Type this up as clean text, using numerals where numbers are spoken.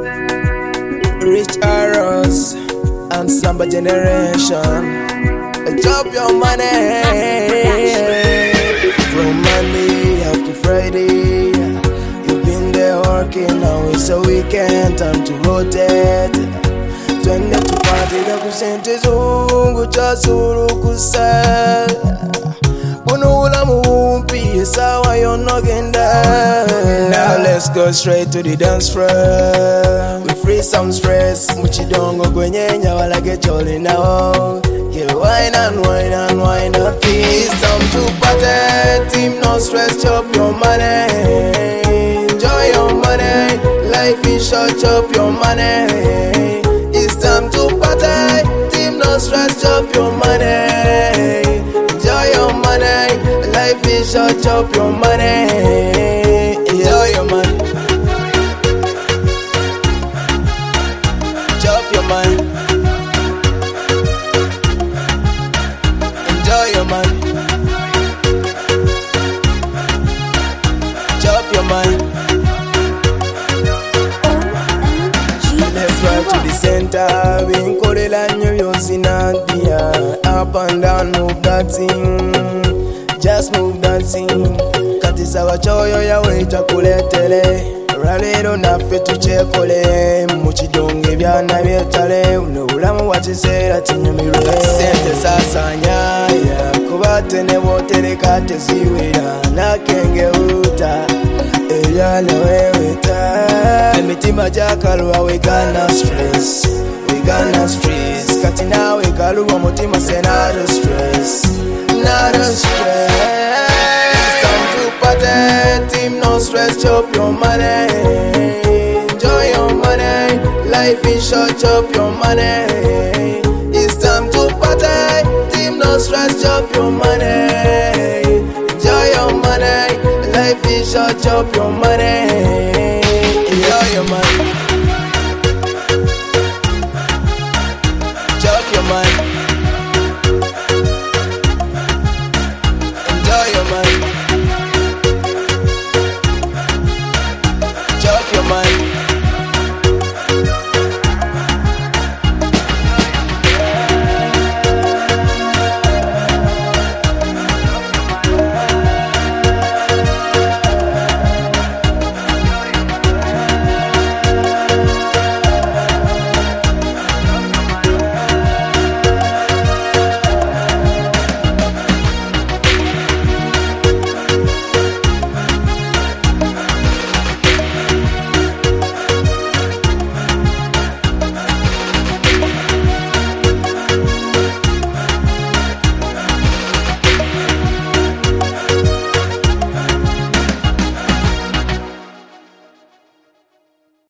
Rich arrows and Samba generation. Chop your money from Monday up to Friday. You've been there working, now it's a weekend, time to rotate. Twende tupate kusente zungu cha suru kusa. Unula mumpi sawa yonogenda. Now let's go straight to the dance floor. We free some stress. Muchidongo gwenyenya wala get jolly now. Yeah, wine and wine and wine up. It's time to party. Team no stress, chop your money. Enjoy your money. Life is short, chop your money. It's time to party. Team no stress, chop your money. Enjoy your money. Life is short, chop your money. Enjoy your money. Chop your money. Enjoy your money. Chop your money. Let's drive to the center. We Korela New York Nadia. Up and down, move that thing. Just move that thing. Katisa wachoyo ya weita kuletele. Ralero nafe tuchekole. Muchidonge byana byetale. Unulamu wachisera tinyumirwe. Sente sasa nyaya. Kubate nebo telekate ziwira. Nakenge uta. Eyana weweta. Emitima jakalwa we gonna stress. We gonna stress. Katina we kaluwa mutima se not a stress. Not a stress. It's time to party. Team no stress, chop your money. Enjoy your money. Life is short, chop your money. It's time to party. Team no stress, chop your money. Enjoy your money. Life is short, chop your money. Enjoy your money. Chop your money. Enjoy your money. Chop your money.